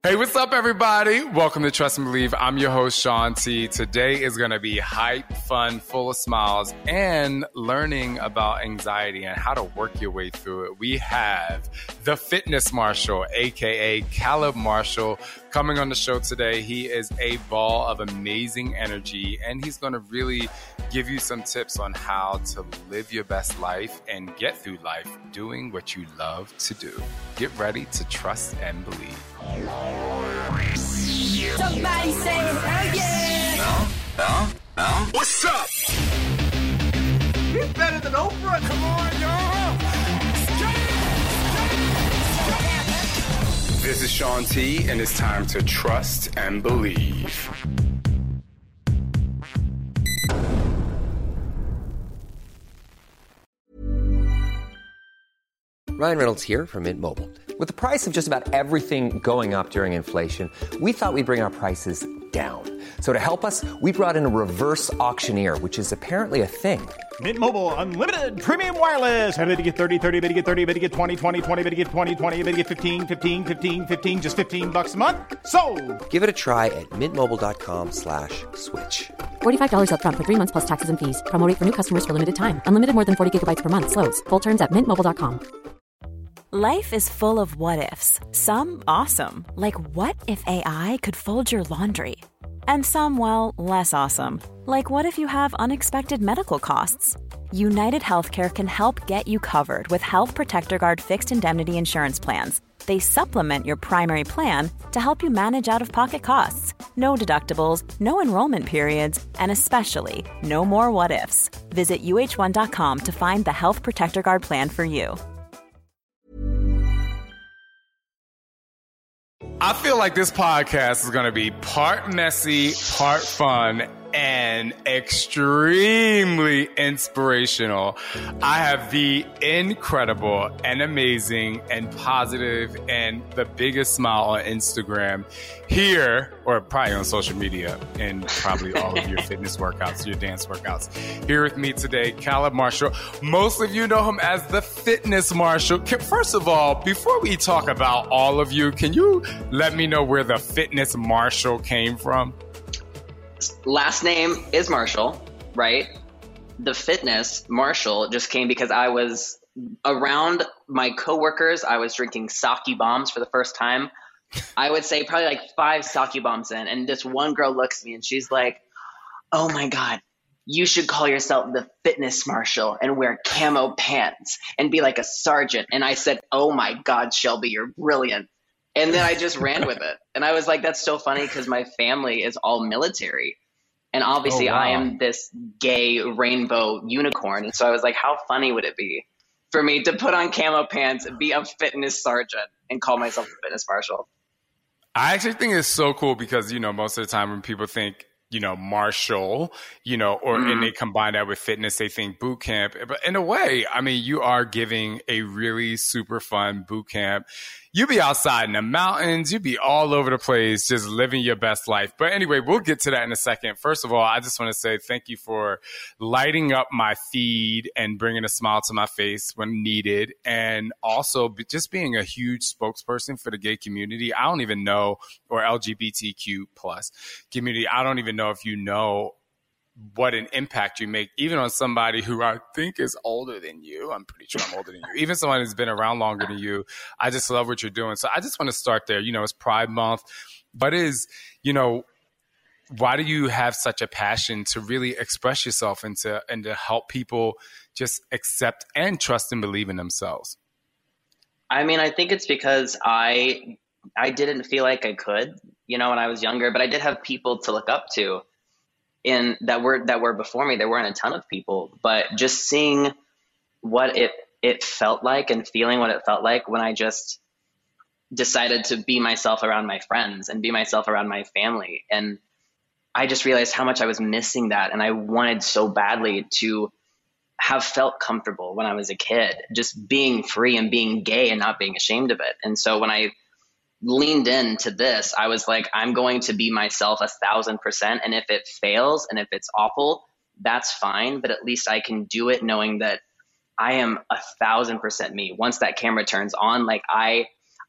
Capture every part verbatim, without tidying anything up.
Hey, what's up, everybody? Welcome to Trust and Believe. I'm your host, Sean T. Today is going to be hype, fun, full of smiles, and learning about anxiety and how to work your way through it. We have the Fitness Marshal, a k a. Caleb Marshall, coming on the show today. He is a ball of amazing energy, and he's going to really give you some tips on how to live your best life and get through life doing what you love to do. Get ready to trust and believe. Somebody say hell yeah! No, no, no. What's up? He's better than Oprah. Come on, y'all. This is Sean T, and it's time to trust and believe. Ryan Reynolds here from Mint Mobile. With the price of just about everything going up during inflation, we thought we'd bring our prices down. So to help us, we brought in a reverse auctioneer, which is apparently a thing. Mint Mobile Unlimited Premium Wireless. How to get thirty, thirty, how to get thirty, how to get twenty, twenty, twenty, how to get twenty, twenty, how to get fifteen, fifteen, fifteen, fifteen, just fifteen bucks a month? Sold! Give it a try at mintmobile.com slash switch. forty-five dollars up front for three months plus taxes and fees. Promo rate for new customers for limited time. Unlimited more than forty gigabytes per month. Slows full terms at mint mobile dot com. Life is full of what-ifs. Some awesome, like what if A I could fold your laundry? And some, well, less awesome, like what if you have unexpected medical costs? United Healthcare can help get you covered with Health Protector Guard fixed indemnity insurance plans. They supplement your primary plan to help you manage out-of-pocket costs. No deductibles, no enrollment periods, and especially no more what-ifs. Visit U H one dot com to find the Health Protector Guard plan for you. I feel like this podcast is going to be part messy, part fun, and extremely inspirational. I have the incredible and amazing and positive and the biggest smile on Instagram here, or probably on social media and probably all of your fitness workouts, your dance workouts. Here with me today, Caleb Marshall. Most of you know him as the Fitness Marshal. First of all, before we talk about all of you, can you let me know where the Fitness Marshal came from? Last name is Marshall, right? The Fitness Marshall just came because I was around my coworkers. I was drinking sake bombs for the first time. I would say probably like five sake bombs in. And this one girl looks at me and she's like, oh my God, you should call yourself the Fitness Marshal and wear camo pants and be like a sergeant. And I said, oh my God, Shelby, you're brilliant. And then I just ran with it. And I was like, that's so funny because my family is all military. And obviously oh, wow. I am this gay rainbow unicorn. And so I was like, how funny would it be for me to put on camo pants and be a fitness sergeant and call myself the Fitness Marshal? I actually think it's so cool because, you know, most of the time when people think, you know, martial, you know, or mm-hmm. and they combine that with fitness, they think boot camp. But in a way, I mean, you are giving a really super fun boot camp. You be outside in the mountains. You be all over the place, just living your best life. But anyway, we'll get to that in a second. First of all, I just want to say thank you for lighting up my feed and bringing a smile to my face when needed. And also just being a huge spokesperson for the gay community. I don't even know, or L G B T Q plus community. I don't even know if you know what an impact you make, even on somebody who I think is older than you. I'm pretty sure I'm older than you. Even someone who's been around longer than you. I just love what you're doing. So I just want to start there. You know, it's Pride Month. But is, you know, why do you have such a passion to really express yourself and to, and to help people just accept and trust and believe in themselves? I mean, I think it's because I I didn't feel like I could, you know, when I was younger, but I did have people to look up to. In that were that were before me. There weren't a ton of people, but just seeing what it it felt like and feeling what it felt like when I just decided to be myself around my friends and be myself around my family. And I just realized how much I was missing that. And I wanted so badly to have felt comfortable when I was a kid, just being free and being gay and not being ashamed of it. And so when I leaned into this, I was like, I'm going to be myself a thousand percent. And if it fails and if it's awful, that's fine. But at least I can do it knowing that I am a thousand percent me. Once that camera turns on, like I,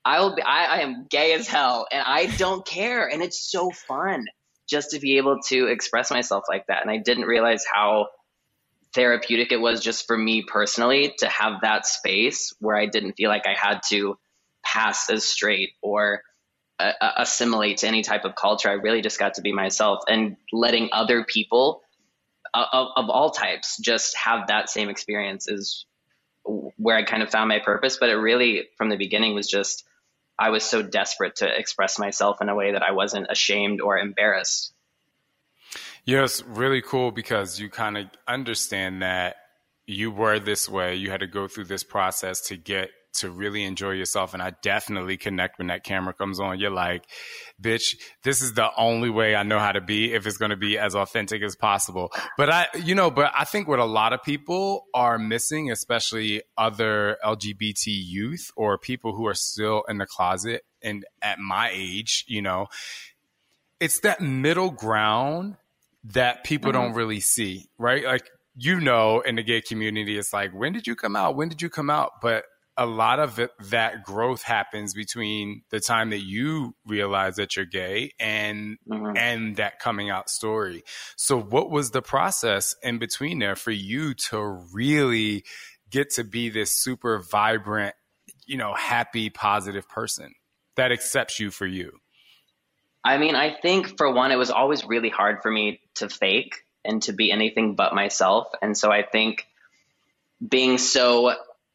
I will be, I, I am gay as hell and I don't care. And it's so fun just to be able to express myself like that. And I didn't realize how therapeutic it was just for me personally to have that space where I didn't feel like I had to pass as straight or uh, assimilate to any type of culture. I really just got to be myself, and letting other people uh, of, of all types just have that same experience is where I kind of found my purpose. But it really, from the beginning, was just, I was so desperate to express myself in a way that I wasn't ashamed or embarrassed. Yeah, it's really cool because you kind of understand that you were this way. You had to go through this process to get to really enjoy yourself. And I definitely connect when that camera comes on. You're like, bitch, this is the only way I know how to be if it's going to be as authentic as possible. But I, you know, but I think what a lot of people are missing, especially other L G B T youth or people who are still in the closet and at my age, you know, it's that middle ground that people mm-hmm. don't really see, right? Like, you know, in the gay community, it's like, when did you come out? When did you come out? But a lot of it, that growth happens between the time that you realize that you're gay and mm-hmm. and that coming out story. So what was the process in between there for you to really get to be this super vibrant, you know, happy, positive person that accepts you for you? I mean, I think for one, it was always really hard for me to fake and to be anything but myself. And so I think being so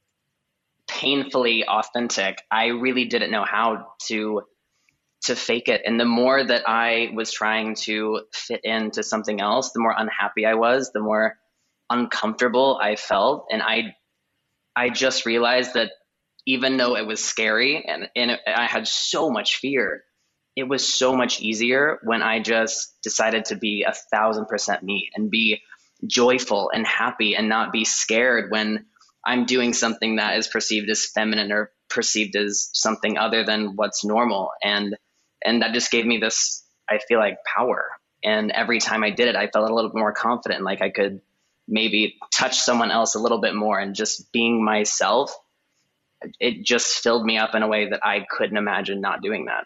painfully authentic, I really didn't know how to to fake it. And the more that I was trying to fit into something else, the more unhappy I was, the more uncomfortable I felt. And I I just realized that even though it was scary and, and it, I had so much fear, it was so much easier when I just decided to be a thousand percent me and be joyful and happy and not be scared when I'm doing something that is perceived as feminine or perceived as something other than what's normal. And, and that just gave me this, I feel like, power. And every time I did it, I felt a little bit more confident, like I could maybe touch someone else a little bit more. And just being myself, it just filled me up in a way that I couldn't imagine not doing that.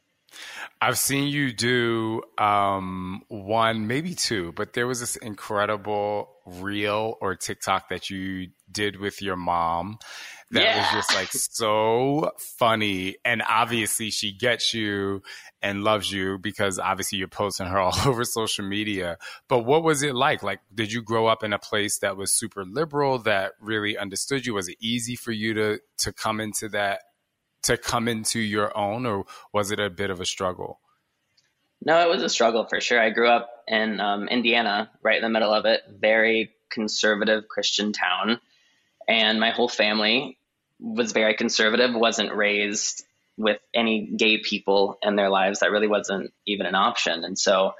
I've seen you do um, one, maybe two, but there was this incredible reel or TikTok that you did with your mom that yeah. was just like so funny. And obviously she gets you and loves you because obviously you're posting her all over social media. But what was it like? Like, did you grow up in a place that was super liberal, that really understood you? Was it easy for you to to come into that? to come into your own, or was it a bit of a struggle? No, it was a struggle for sure. I grew up in um, Indiana, right in the middle of it, very conservative Christian town. And my whole family was very conservative, wasn't raised with any gay people in their lives. That really wasn't even an option. And so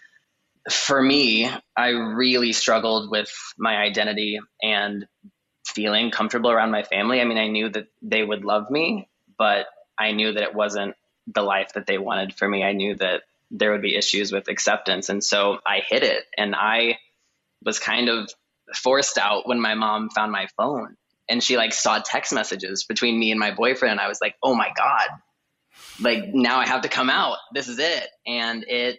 for me, I really struggled with my identity and feeling comfortable around my family. I mean, I knew that they would love me, but I knew that it wasn't the life that they wanted for me. I knew that there would be issues with acceptance. And so I hid it. And I was kind of forced out when my mom found my phone and she like saw text messages between me and my boyfriend. And I was like, oh my God, like now I have to come out. This is it. And it,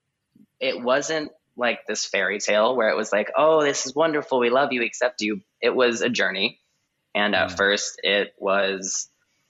it wasn't like this fairy tale where it was like, oh, this is wonderful. We love you, accept you. It was a journey. And at mm. first it was,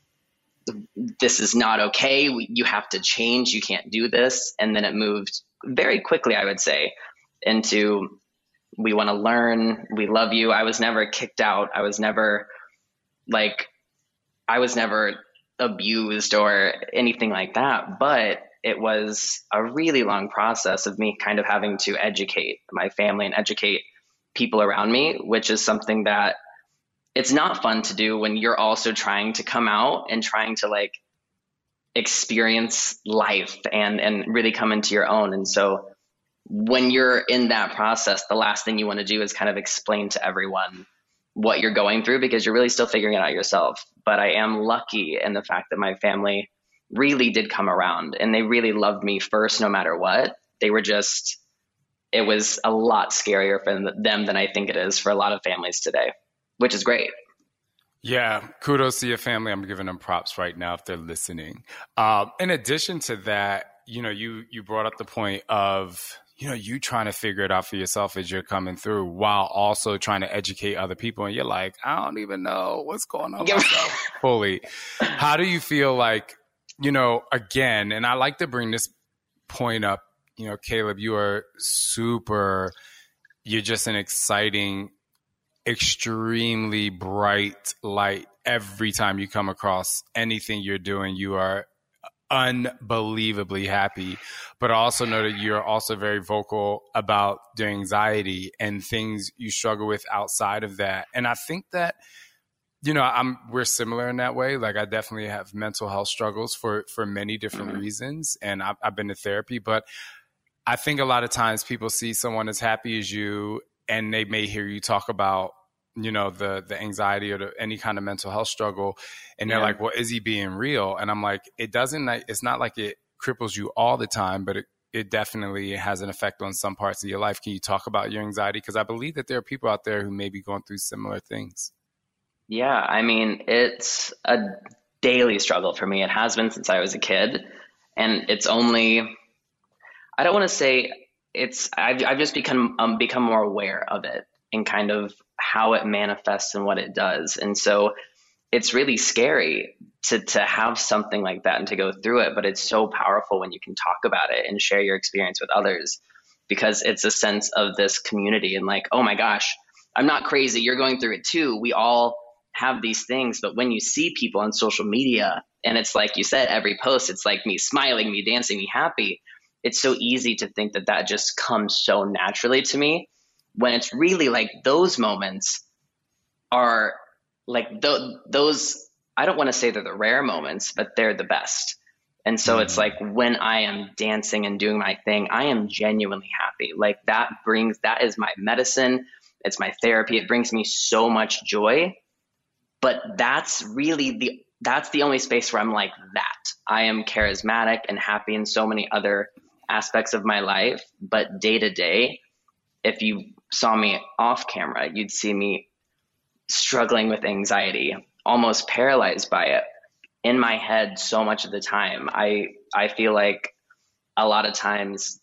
this is not okay. You have to change. You can't do this. And then it moved very quickly, I would say, into we want to learn. We love you. I was never kicked out. I was never like, I was never abused or anything like that. But it was a really long process of me kind of having to educate my family and educate people around me, which is something that it's not fun to do when you're also trying to come out and trying to like experience life and, and really come into your own. And so when you're in that process, the last thing you want to do is kind of explain to everyone what you're going through because you're really still figuring it out yourself. But I am lucky in the fact that my family really did come around and they really loved me first, no matter what. They were just, it was a lot scarier for them than I think it is for a lot of families today, which is great. Yeah, kudos to your family. I'm giving them props right now if they're listening. Um, in addition to that, you know, you you brought up the point of, you know, you trying to figure it out for yourself as you're coming through while also trying to educate other people. And you're like, I don't even know what's going on myself fully. How do you feel like, you know, again, and I like to bring this point up, you know, Caleb, you are super, you're just an exciting, extremely bright light. Every time you come across anything you're doing, you are unbelievably happy, but also know that you're also very vocal about the anxiety and things you struggle with outside of that. And I think that, you know, I'm, we're similar in that way. Like I definitely have mental health struggles for, for many different mm-hmm. reasons. And I've, I've been to therapy, but I think a lot of times people see someone as happy as you and they may hear you talk about, you know, the the anxiety or the, any kind of mental health struggle. And they're yeah. like, well, is he being real? And I'm like, it doesn't, it's not like it cripples you all the time, but it, it definitely has an effect on some parts of your life. Can you talk about your anxiety? Because I believe that there are people out there who may be going through similar things. Yeah, I mean, it's a daily struggle for me. It has been since I was a kid. And it's only, I don't want to say it's, I've, I've just become, um, become more aware of it and kind of how it manifests and what it does. And so it's really scary to to have something like that and to go through it, but it's so powerful when you can talk about it and share your experience with others, because it's a sense of this community and like, oh my gosh, I'm not crazy. You're going through it too. We all have these things, but when you see people on social media and it's like you said, every post, it's like me smiling, me dancing, me happy. It's so easy to think that that just comes so naturally to me, when it's really like those moments are like th- those, I don't want to say they're the rare moments, but they're the best. And so mm-hmm. it's like when I am dancing and doing my thing, I am genuinely happy. Like that brings, that is my medicine. It's my therapy. It brings me so much joy, but that's really the, that's the only space where I'm like that. I am charismatic and happy in so many other aspects of my life, but day to day, if you saw me off camera, you'd see me struggling with anxiety, almost paralyzed by it in my head so much of the time. I, I feel like a lot of times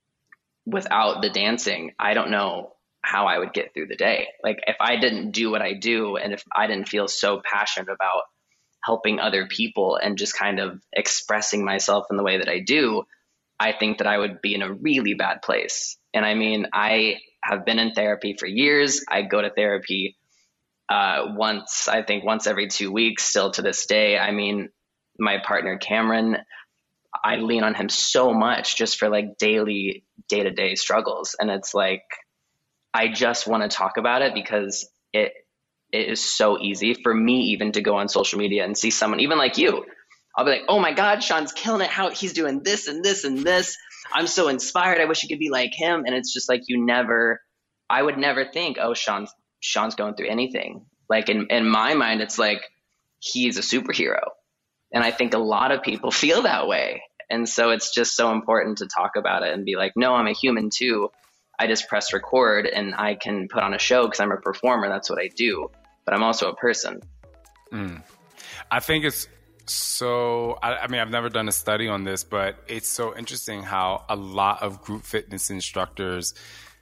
without the dancing, I don't know how I would get through the day. Like if I didn't do what I do, and if I didn't feel so passionate about helping other people and just kind of expressing myself in the way that I do, I think that I would be in a really bad place. And I mean, I have been in therapy for years. I go to therapy uh, once, I think once every two weeks still to this day. I mean, my partner, Cameron, I lean on him so much just for like daily, day-to-day struggles. And it's like, I just want to talk about it because it, it is so easy for me even to go on social media and see someone, even like you. I'll be like, oh my God, Sean's killing it. How he's doing this and this and this. I'm so inspired. I wish you could be like him. And it's just like, you never, I would never think, oh, Sean's, Sean's going through anything. Like in, in my mind, it's like, he's a superhero. And I think a lot of people feel that way. And so it's just so important to talk about it and be like, no, I'm a human too. I just press record and I can put on a show because I'm a performer. That's what I do. But I'm also a person. Mm. I think it's, So, I, I mean, I've never done a study on this, but it's so interesting how a lot of group fitness instructors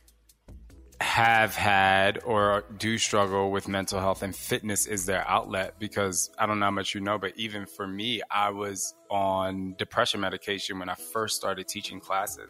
have had or do struggle with mental health, and fitness is their outlet. Because I don't know how much you know, but even for me, I was on depression medication when I first started teaching classes.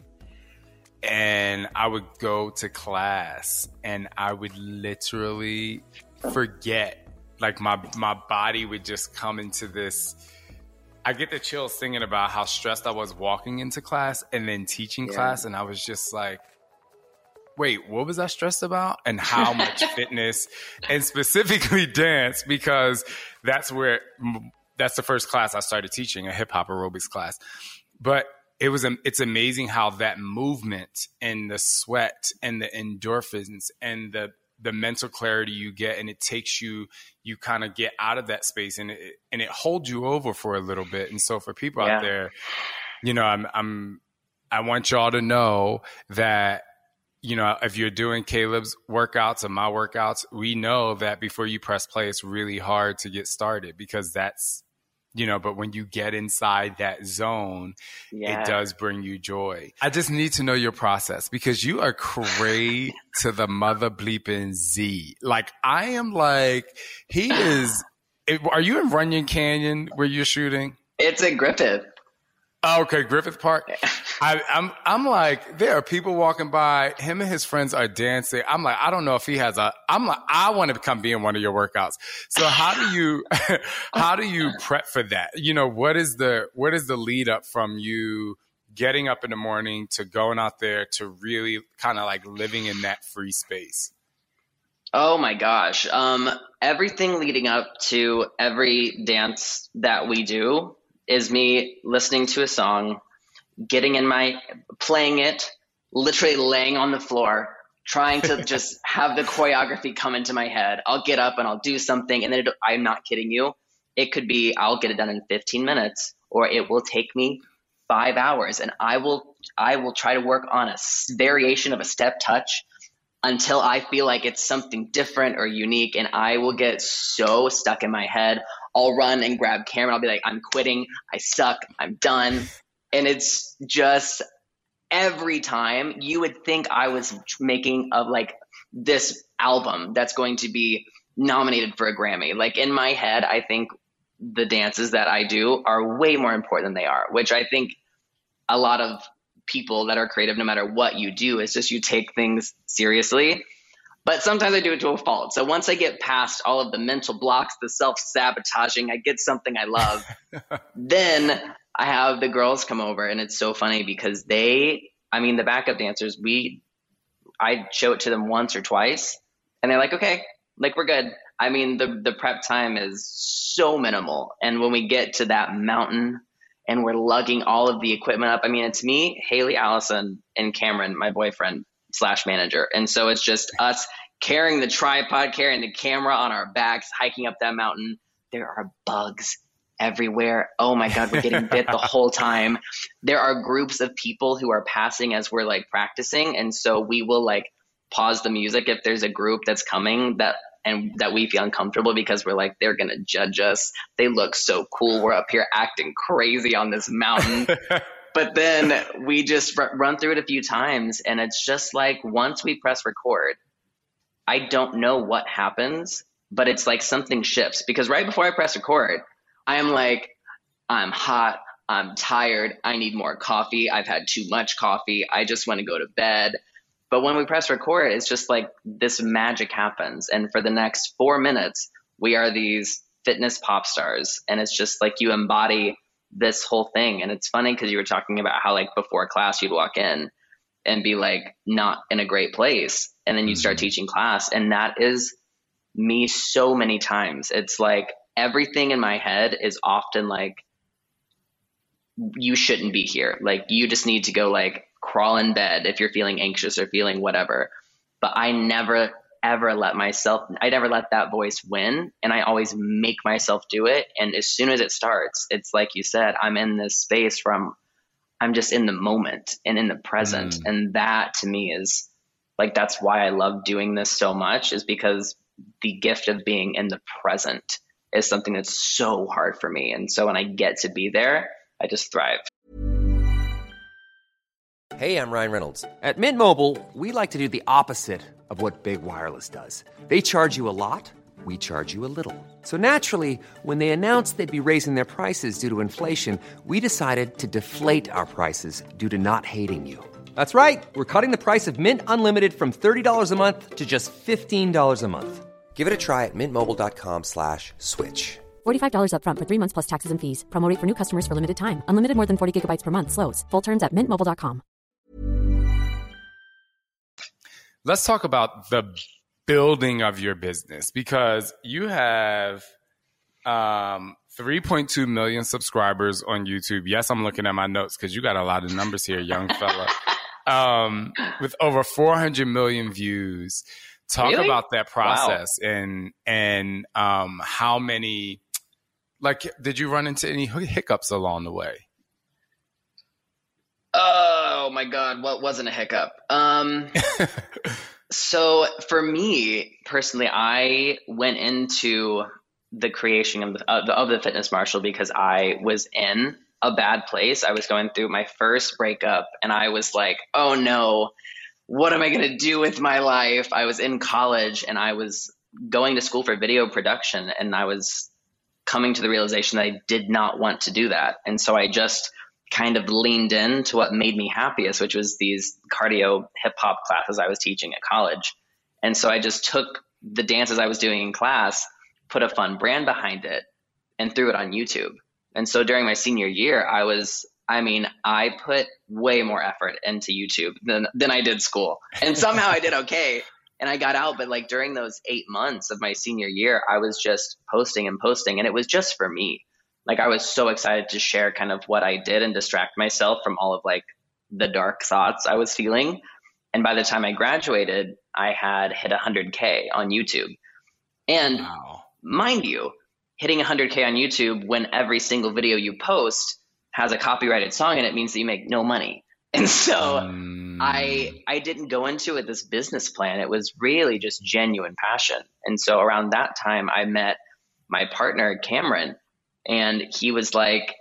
And I would go to class and I would literally forget. Like my my body would just come into this. I get the chills thinking about how stressed I was walking into class and then teaching yeah. class. And I was just like, wait, what was I stressed about? And how much fitness and specifically dance, because that's where, that's the first class I started teaching, a hip hop aerobics class. But it was, it's amazing how that movement and the sweat and the endorphins and the the mental clarity you get, and it takes you, you kind of get out of that space, and it, and it holds you over for a little bit. And so for people yeah. out there, you know, I'm, I'm, I want y'all to know that you know, if you're doing Caleb's workouts and my workouts, we know that before you press play, it's really hard to get started because that's, you know, but when you get inside that zone, yeah. it does bring you joy. I just need to know your process because you are cray to the mother bleeping Z. Like, I am like, he is, are you in Runyon Canyon where you're shooting? It's at Griffith. Oh, okay, Griffith Park. I, I'm I'm like, there are people walking by. Him and his friends are dancing. I'm like, I don't know if he has a. I'm like, I want to come be in one of your workouts. So how do you how do you prep for that? You know, what is the what is the lead up from you getting up in the morning to going out there to really kind of like living in that free space? Oh my gosh, um, everything leading up to every dance that we do is me listening to a song, getting in my, playing it, literally laying on the floor, trying to just have the choreography come into my head. I'll get up and I'll do something. And then it, I'm not kidding you. It could be, I'll get it done in fifteen minutes, or it will take me five hours. And I will, I will try to work on a variation of a step touch until I feel like it's something different or unique. And I will get so stuck in my head. I'll run and grab Cameron. I'll be like, I'm quitting. I suck. I'm done. And it's just every time you would think I was making of like this album that's going to be nominated for a Grammy. Like in my head, I think the dances that I do are way more important than they are, which I think a lot of people that are creative, no matter what you do, is just you take things seriously. But sometimes I do it to a fault. So once I get past all of the mental blocks, the self-sabotaging, I get something I love, then I have the girls come over. And it's so funny because they, I mean, the backup dancers, we, I show it to them once or twice and they're like, okay, like we're good. I mean, the, the prep time is so minimal. And when we get to that mountain and we're lugging all of the equipment up, I mean, it's me, Haley, Allison, and Cameron, my boyfriend slash manager. And so it's just us carrying the tripod, carrying the camera on our backs, hiking up that mountain. There are bugs everywhere. Oh my God, we're getting bit the whole time. There are groups of people who are passing as we're like practicing. And so we will like pause the music if there's a group that's coming that and that we feel uncomfortable because we're like, they're going to judge us. They look so cool. We're up here acting crazy on this mountain. But then we just r- run through it a few times. And it's just like, once we press record, I don't know what happens, but it's like something shifts because right before I press record, I'm like, I'm hot. I'm tired. I need more coffee. I've had too much coffee. I just want to go to bed. But when we press record, it's just like this magic happens. And for the next four minutes, we are these fitness pop stars. And it's just like you embody this whole thing. And it's funny because you were talking about how like before class, you'd walk in and be like not in a great place. And then you start teaching class. And that is me so many times. It's like everything in my head is often like, you shouldn't be here. Like you just need to go like crawl in bed if you're feeling anxious or feeling whatever. But I never, ever let myself, I never let that voice win. And I always make myself do it. And as soon as it starts, it's like you said, I'm in this space from, I'm just in the moment and in the present. Mm. And that to me is like, that's why I love doing this so much, is because the gift of being in the present is something that's so hard for me. And so when I get to be there, I just thrive. Hey, I'm Ryan Reynolds. At Mint Mobile, we like to do the opposite of what Big Wireless does. They charge you a lot, we charge you a little. So naturally, when they announced they'd be raising their prices due to inflation, we decided to deflate our prices due to not hating you. That's right. We're cutting the price of Mint Unlimited from thirty dollars a month to just fifteen dollars a month. Give it a try at mintmobile.com slash switch. forty-five dollars up front for three months plus taxes and fees. Promo rate for new customers for limited time. Unlimited more than forty gigabytes per month. Slows full terms at mint mobile dot com. Let's talk about the building of your business, because you have um, three point two million subscribers on YouTube. Yes, I'm looking at my notes because you got a lot of numbers here, young fella. Um, with over four hundred million views. Talk really? about that process. Wow. and and um, how many, like, did you run into any hiccups along the way? Oh Oh my God, what wasn't a hiccup? Um, so for me personally, I went into the creation of the, of the, of the Fitness Marshal because I was in a bad place. I was going through my first breakup and I was like, oh no, what am I going to do with my life? I was in college and I was going to school for video production, and I was coming to the realization that I did not want to do that. And so I just kind of leaned into what made me happiest, which was these cardio hip hop classes I was teaching at college. And so I just took the dances I was doing in class, put a fun brand behind it, and threw it on YouTube. And so during my senior year, I was, I mean, I put way more effort into YouTube than, than I did school. And somehow I did okay. And I got out, but like during those eight months of my senior year, I was just posting and posting, and it was just for me. Like I was so excited to share kind of what I did and distract myself from all of like the dark thoughts I was feeling. And by the time I graduated, I had hit one hundred K on YouTube. And wow. Mind you, hitting one hundred K on YouTube when every single video you post has a copyrighted song in it means that you make no money. And so um, I I didn't go into it this business plan. It was really just genuine passion. And so around that time, I met my partner, Cameron, and he was like,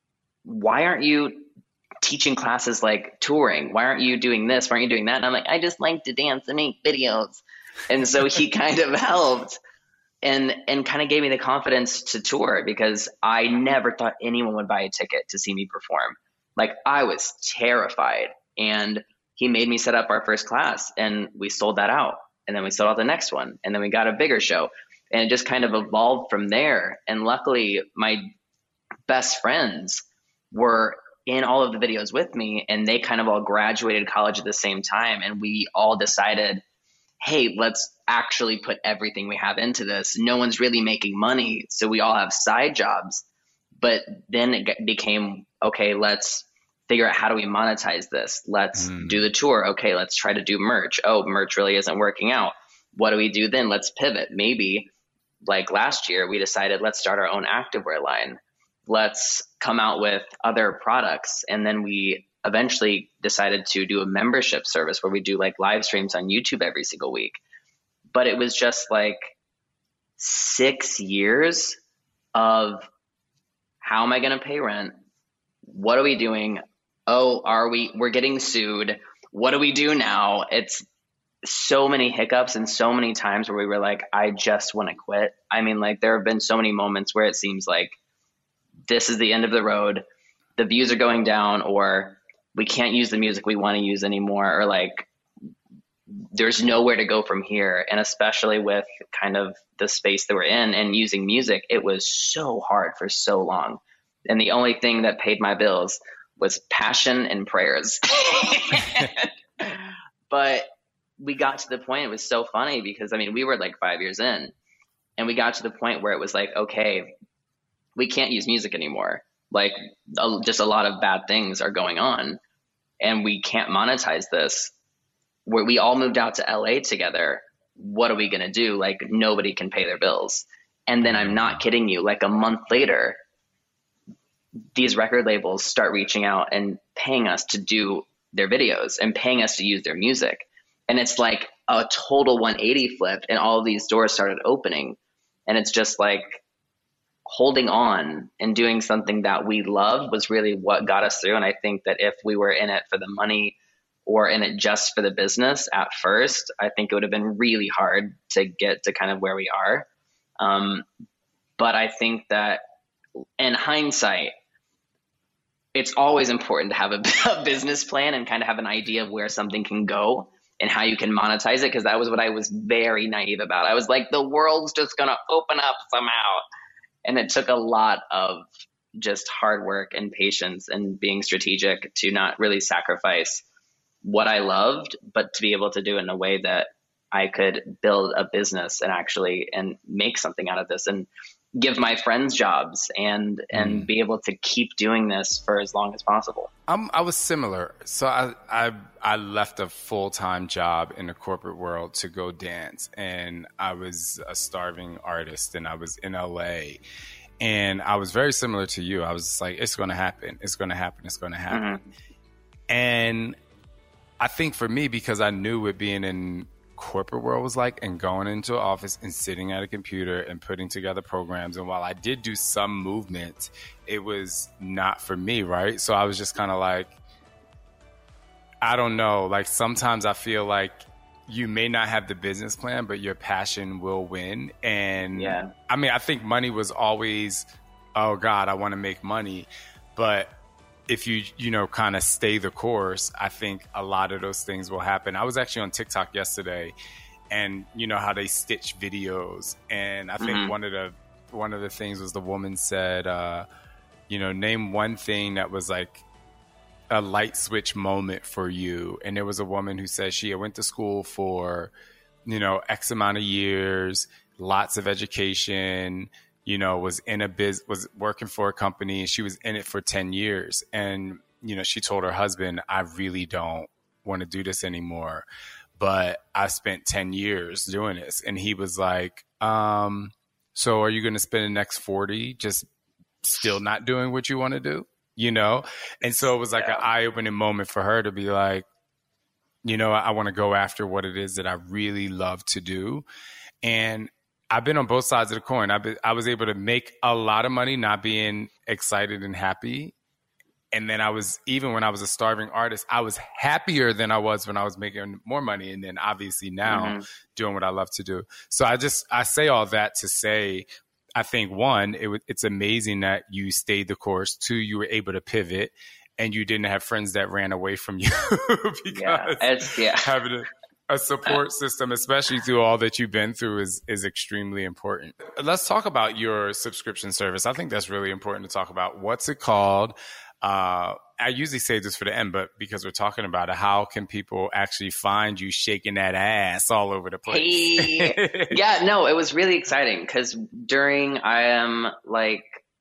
why aren't you teaching classes like touring? Why aren't you doing this? Why aren't you doing that? And I'm like, I just like to dance and make videos. And so he kind of helped and and kind of gave me the confidence to tour, because I never thought anyone would buy a ticket to see me perform. Like I was terrified, and he made me set up our first class, and we sold that out, and then we sold out the next one, and then we got a bigger show, and it just kind of evolved from there. And luckily my best friends were in all of the videos with me, and they kind of all graduated college at the same time. And we all decided, hey, let's actually put everything we have into this. No one's really making money, so we all have side jobs. But then it became, okay, let's figure out how do we monetize this? Let's mm. do the tour. Okay, let's try to do merch. Oh, merch really isn't working out. What do we do then? Let's pivot. Maybe like last year, we decided let's start our own activewear line. Let's come out with other products. And then we eventually decided to do a membership service where we do like live streams on YouTube every single week. But it was just like six years of, how am I going to pay rent? What are we doing? Oh, are we, we're getting sued. What do we do now? It's so many hiccups and so many times where we were like, I just want to quit. I mean, like there have been so many moments where it seems like this is the end of the road. The views are going down, or we can't use the music we want to use anymore, or like there's nowhere to go from here. And especially with kind of the space that we're in and using music, it was so hard for so long. And the only thing that paid my bills was passion and prayers. But we got to the point, it was so funny because, I mean, we were like five years in, and we got to the point where it was like, okay, we can't use music anymore. Like a, just a lot of bad things are going on, and we can't monetize this. Where we all moved out to L A together. What are we going to do? Like nobody can pay their bills. And then I'm not kidding you, like a month later, these record labels start reaching out and paying us to do their videos and paying us to use their music. And it's like a total one eighty flip, and all of these doors started opening. And it's just like holding on and doing something that we loved was really what got us through. And I think that if we were in it for the money or in it just for the business at first, I think it would have been really hard to get to kind of where we are. Um, but I think that in hindsight, it's always important to have a, a business plan and kind of have an idea of where something can go and how you can monetize it. Cause that was what I was very naive about. I was like, the world's just going to open up somehow. And it took a lot of just hard work and patience and being strategic to not really sacrifice what I loved, but to be able to do it in a way that I could build a business and actually and make something out of this and give my friends jobs and and mm. be able to keep doing this for as long as possible. I'm, I was similar. So I, I I left a full-time job in the corporate world to go dance, and I was a starving artist, and I was in L A, and I was very similar to you. I was just like, it's going to happen. It's going to happen. It's going to happen. Mm-hmm. And I think for me, because I knew what being in corporate world was like and going into an office and sitting at a computer and putting together programs. And while I did do some movement, it was not for me, right? So I was just kind of like, I don't know. Like sometimes I feel like you may not have the business plan, but your passion will win. And yeah. I mean, I think money was always, oh God, I want to make money. But if you, you know, kind of stay the course, I think a lot of those things will happen. I was actually on TikTok yesterday, and you know how they stitch videos. And I think mm-hmm. one of the, one of the things was the woman said, uh, you know, name one thing that was like a light switch moment for you. And there was a woman who said she went to school for, you know, X amount of years, lots of education, you know, was in a biz, was working for a company, and she was in it for ten years. And, you know, she told her husband, I really don't want to do this anymore, but I spent ten years doing this. And he was like, um, so are you going to spend the next forty just still not doing what you want to do? You know? And so it was like yeah. an eye-opening moment for her to be like, you know, I want to go after what it is that I really love to do. And I've been on both sides of the coin. I've been, I was able to make a lot of money not being excited and happy. And then I was, even when I was a starving artist, I was happier than I was when I was making more money. And then obviously now mm-hmm. doing what I love to do. So I just, I say all that to say, I think one, it, it's amazing that you stayed the course. Two, you were able to pivot, and you didn't have friends that ran away from you because yeah, it's, yeah. having a, a support system, especially through all that you've been through, is is extremely important. Let's talk about your subscription service. I think that's really important to talk about. What's it called? Uh, I usually say this for the end, but because we're talking about it, how can people actually find you shaking that ass all over the place? Hey. Yeah, no, it was really exciting because during, I am like,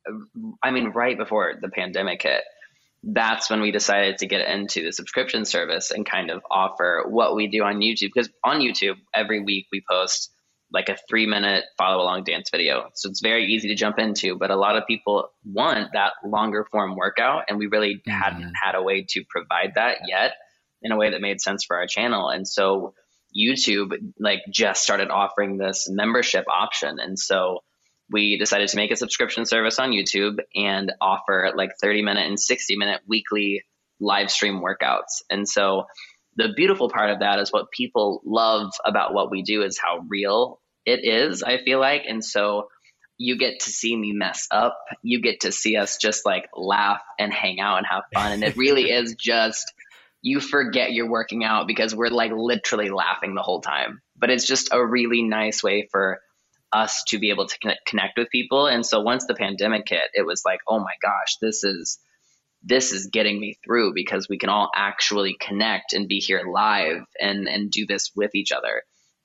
I mean, right before the pandemic hit, that's when we decided to get into the subscription service and kind of offer what we do on YouTube. Because on YouTube, every week we post like a three minute follow along dance video. So it's very easy to jump into, but a lot of people want that longer form workout. And we really mm-hmm. hadn't had a way to provide that yet in a way that made sense for our channel. And so YouTube like just started offering this membership option. And so we decided to make a subscription service on YouTube and offer like thirty minute and sixty minute weekly live stream workouts. And so the beautiful part of that is what people love about what we do is how real it is, I feel like. And so you get to see me mess up. You get to see us just like laugh and hang out and have fun. And it really is just, you forget you're working out because we're like literally laughing the whole time. But it's just a really nice way for us to be able to connect, connect with people. And so once the pandemic hit, it was like, oh my gosh, this is this is getting me through because we can all actually connect and be here live and, and do this with each other.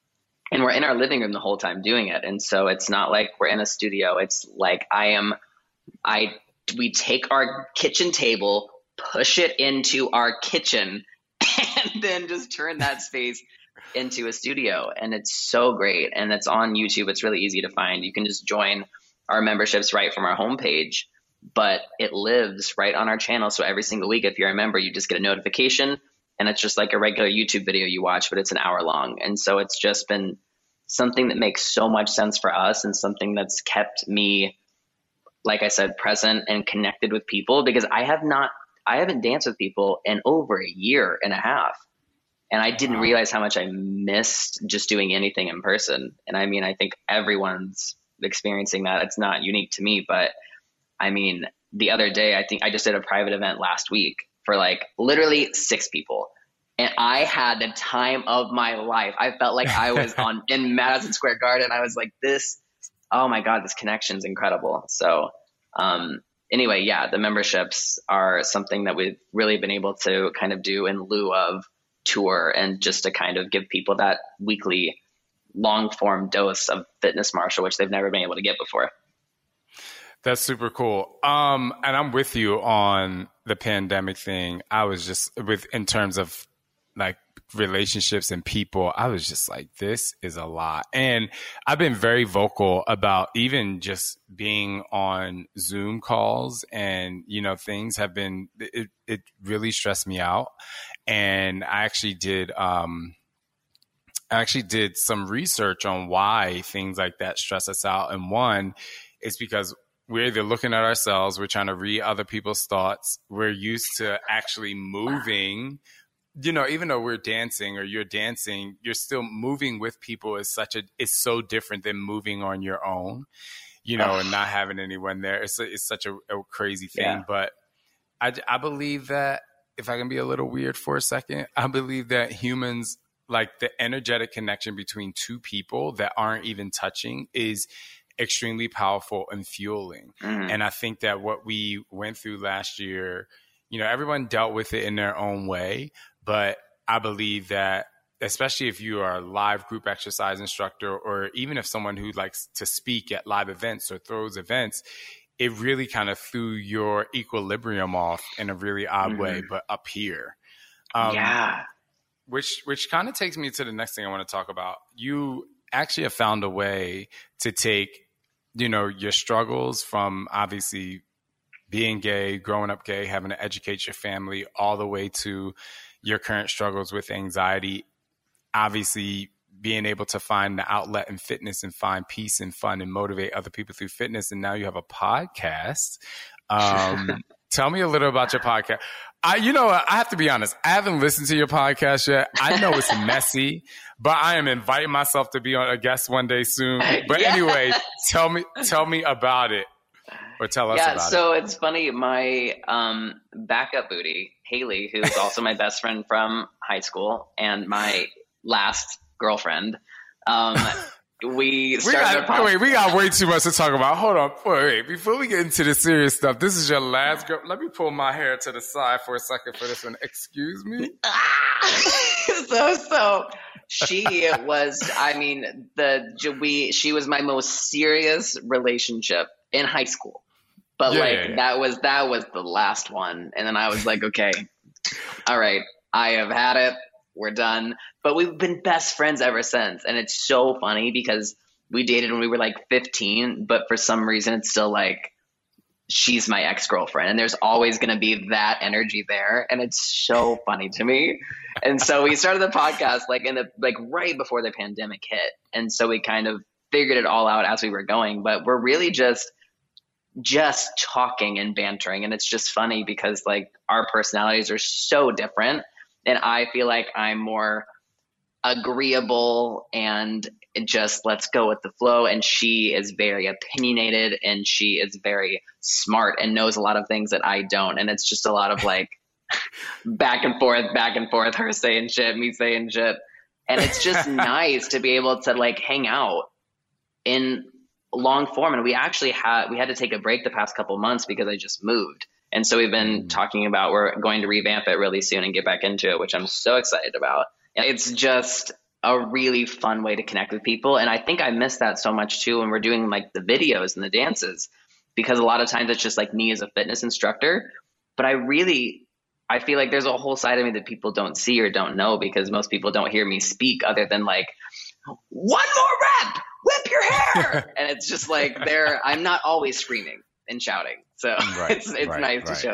And we're in our living room the whole time doing it. And so it's not like we're in a studio. It's like I am, I, we take our kitchen table, push it into our kitchen, and then just turn that space into a studio. And it's so great. And it's on YouTube. It's really easy to find. You can just join our memberships right from our homepage. But it lives right on our channel. So every single week, if you're a member, you just get a notification, and it's just like a regular YouTube video you watch, but it's an hour long. And so it's just been something that makes so much sense for us and something that's kept me, like I said, present and connected with people, because I have not, I haven't danced with people in over a year and a half. And I didn't realize how much I missed just doing anything in person. And I mean, I think everyone's experiencing that. It's not unique to me, but I mean, the other day, I think I just did a private event last week for like literally six people. And I had the time of my life. I felt like I was on in Madison Square Garden. I was like, this, oh my God, this connection is incredible. So um, anyway, yeah, the memberships are something that we've really been able to kind of do in lieu of tour, and just to kind of give people that weekly long form dose of fitness, Marshall, which they've never been able to get before. That's super cool. Um, and I'm with you on the pandemic thing. I was just with, in terms of like relationships and people, I was just like, this is a lot. And I've been very vocal about even just being on Zoom calls, and, you know, things have been, it, it really stressed me out. And I actually did, um, I actually did some research on why things like that stress us out. And one is because we're either looking at ourselves, we're trying to read other people's thoughts. We're used to actually moving. You know, even though we're dancing or you're dancing, you're still moving with people is such a, it's so different than moving on your own, you know, oh. and not having anyone there. It's, a, it's such a, a crazy thing. Yeah. But I, I believe that, if I can be a little weird for a second, I believe that humans, like the energetic connection between two people that aren't even touching, is extremely powerful and fueling. Mm. And I think that what we went through last year, you know, everyone dealt with it in their own way. But I believe that, especially if you are a live group exercise instructor, or even if someone who likes to speak at live events or throws events, it really kind of threw your equilibrium off in a really odd mm-hmm. way, but up here. Um, yeah. Which, which kind of takes me to the next thing I want to talk about. You actually have found a way to take, you know, your struggles from obviously being gay, growing up gay, having to educate your family, all the way to your current struggles with anxiety, obviously being able to find the outlet in fitness and find peace and fun and motivate other people through fitness. And now you have a podcast. Um, tell me a little about your podcast. I, you know, I have to be honest. I haven't listened to your podcast yet. I know it's messy, but I am inviting myself to be on a guest one day soon. But yes. Anyway, tell me, tell me about it. Or tell us yeah, about so it. It's funny. My um, backup booty, Haley, who's also my best friend from high school and my last girlfriend, um, we started we got, wait, we got way too much to talk about. Hold on. Wait, wait. Before we get into the serious stuff, this is your last girl. Let me pull my hair to the side for a second for this one. Excuse me? so, so she was, I mean, the we she was my most serious relationship in high school. But yeah, like yeah, yeah. that was that was the last one. And then I was like, okay, all right, I have had it. We're done. But we've been best friends ever since. And it's so funny because we dated when we were like fifteen, but for some reason it's still like she's my ex-girlfriend. And there's always going to be that energy there. And it's so funny to me. And so we started the podcast like in the like right before the pandemic hit. And so we kind of figured it all out as we were going. But we're really just just talking and bantering. And it's just funny because like our personalities are so different. And I feel like I'm more agreeable and just let's go with the flow. And she is very opinionated and she is very smart and knows a lot of things that I don't. And it's just a lot of like back and forth, back and forth, her saying shit, me saying shit. And it's just nice to be able to like hang out in long form. And we actually had, we had to take a break the past couple months because I just moved. And so we've been talking about, we're going to revamp it really soon and get back into it, which I'm so excited about. It's just a really fun way to connect with people. And I think I miss that so much too when we're doing like the videos and the dances, because a lot of times it's just like me as a fitness instructor. But I really, I feel like there's a whole side of me that people don't see or don't know because most people don't hear me speak other than like, one more rep, whip your hair. And it's just like there, I'm not always screaming and shouting. So right, it's it's right, nice right. to show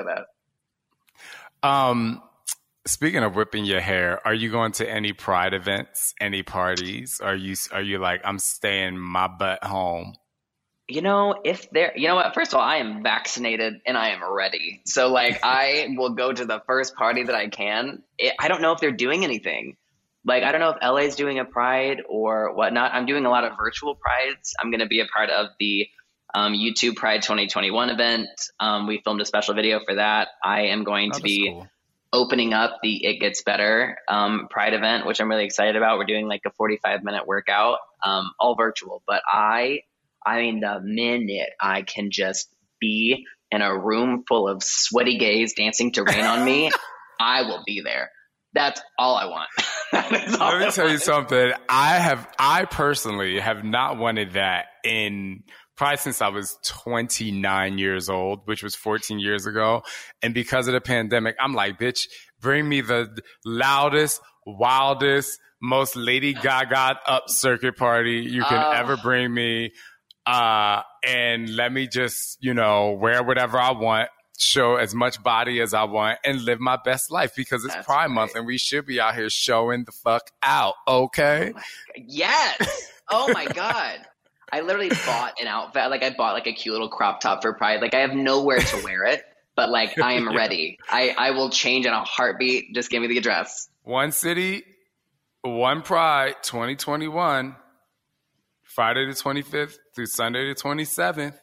that. Um, speaking of whipping your hair, are you going to any Pride events, any parties? Are you are you like, I'm staying my butt home? You know, if there, you know what? First of all, I am vaccinated and I am ready. So like, I will go to the first party that I can. It, I don't know if they're doing anything. Like, I don't know if L A is doing a Pride or whatnot. I'm doing a lot of virtual Prides. I'm going to be a part of the um, YouTube Pride twenty twenty-one event. Um, we filmed a special video for that. I am going oh, to be cool. opening up the It Gets Better um, Pride event, which I'm really excited about. We're doing like a forty-five minute workout, um, all virtual. But I, I mean, the minute I can just be in a room full of sweaty gays dancing to Rain on Me, I will be there. That's all I want. all Let me I tell want. you something. I have, I personally have not wanted that in probably since I was twenty-nine years old, which was fourteen years ago. And because of the pandemic, I'm like, bitch, Bring me the loudest, wildest, most Lady Gaga up circuit party you can oh. ever bring me. Uh, and let me just, you know, wear whatever I want, show as much body as I want, and live my best life because it's That's Pride great. Month and we should be out here showing the fuck out, okay? Oh yes. Oh my God. I literally bought an outfit. Like I bought like a cute little crop top for Pride. Like I have nowhere to wear it, but like I am yeah. ready. I, I will change in a heartbeat. Just give me the address. One city, one Pride, twenty twenty-one, Friday the twenty-fifth through Sunday the twenty-seventh.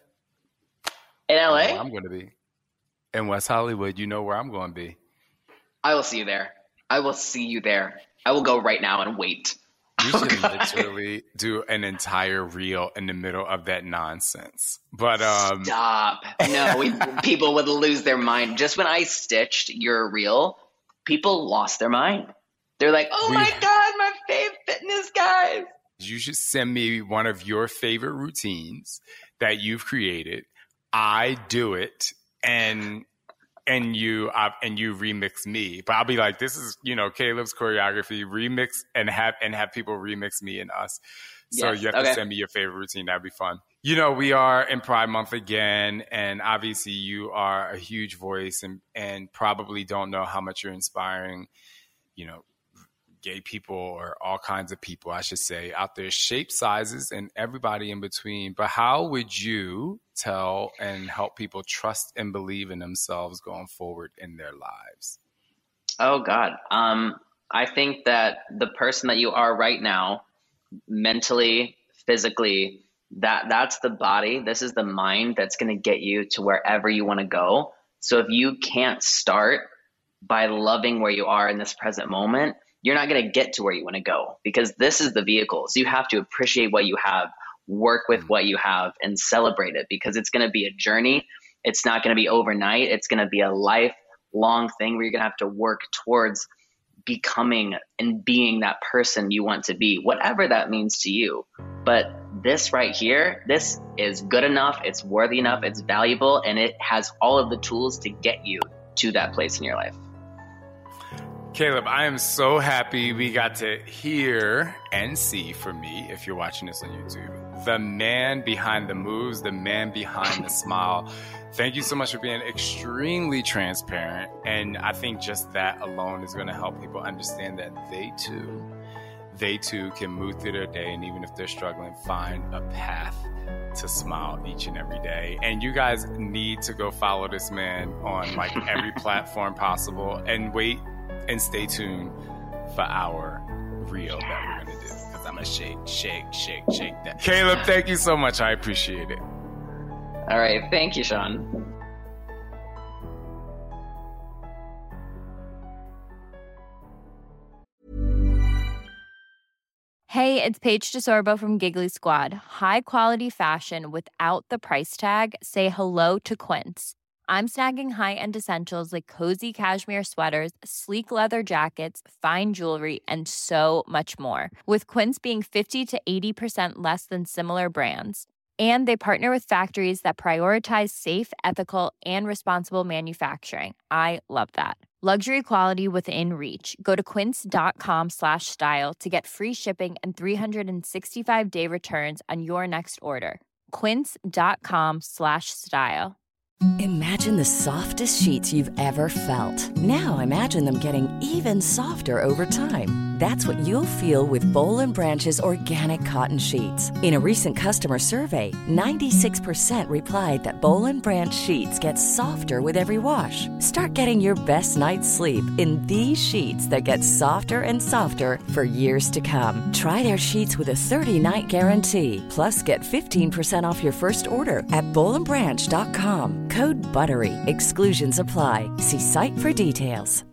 In L I A? know where I'm going to be. In West Hollywood, you know where I'm going to be. I will see you there. I will see you there. I will go right now and wait. We Oh, should God. literally do an entire reel in the middle of that nonsense. But um, Stop. No, we, people would lose their mind. Just when I stitched your reel, people lost their mind. They're like, oh We- my God, my fave fitness guys. you should send me one of your favorite routines that you've created. I do it, and and you uh, and you remix me. But I'll be like, this is, you know, Caleb's choreography remix, and have and have people remix me and us. So Yes, you have okay. to send me your favorite routine. That'd be fun. You know, we are in Pride Month again, and obviously you are a huge voice, and and probably don't know how much you're inspiring, you know, gay people or all kinds of people, I should say, out there, shape, sizes, and everybody in between. But how would you tell and help people trust and believe in themselves going forward in their lives? Oh God. Um, I think that the person that you are right now, mentally, physically, that that's the body. This is the mind that's going to get you to wherever you want to go. So if you can't start by loving where you are in this present moment, you're not going to get to where you want to go, because this is the vehicle. So you have to appreciate what you have, work with what you have, and celebrate it, because it's going to be a journey. It's not going to be overnight. It's going to be a lifelong thing where you're going to have to work towards becoming and being that person you want to be, whatever that means to you. But this right here, this is good enough. It's worthy enough. It's valuable. And it has all of the tools to get you to that place in your life. Caleb, I am so happy we got to hear and see, for me, if you're watching this on YouTube, the man behind the moves, the man behind the smile. Thank you so much for being extremely transparent. And I think just that alone is going to help people understand that they too, they too can move through their day. And even if they're struggling, find a path to smile each and every day. And you guys need to go follow this man on like every platform possible, and wait and stay tuned for our reel that we're going to do, because I'm going to shake, shake, shake, shake that. Caleb, thank you so much. I appreciate it. All right. Thank you, Sean. Hey, it's Paige DeSorbo from Giggly Squad. High quality fashion without the price tag. Say hello to Quince. I'm snagging high-end essentials like cozy cashmere sweaters, sleek leather jackets, fine jewelry, and so much more. With Quince being fifty to eighty percent less than similar brands. And they partner with factories that prioritize safe, ethical, and responsible manufacturing. I love that. Luxury quality within reach. Go to quince.com slash style to get free shipping and three sixty-five day returns on your next order. Quince.com slash style. Imagine the softest sheets you've ever felt. Now imagine them getting even softer over time. That's what you'll feel with Boll and Branch's organic cotton sheets. In a recent customer survey, ninety-six percent replied that Boll and Branch sheets get softer with every wash. Start getting your best night's sleep in these sheets that get softer and softer for years to come. Try their sheets with a thirty-night guarantee. Plus, get fifteen percent off your first order at boll and branch dot com. Code BUTTERY. Exclusions apply. See site for details.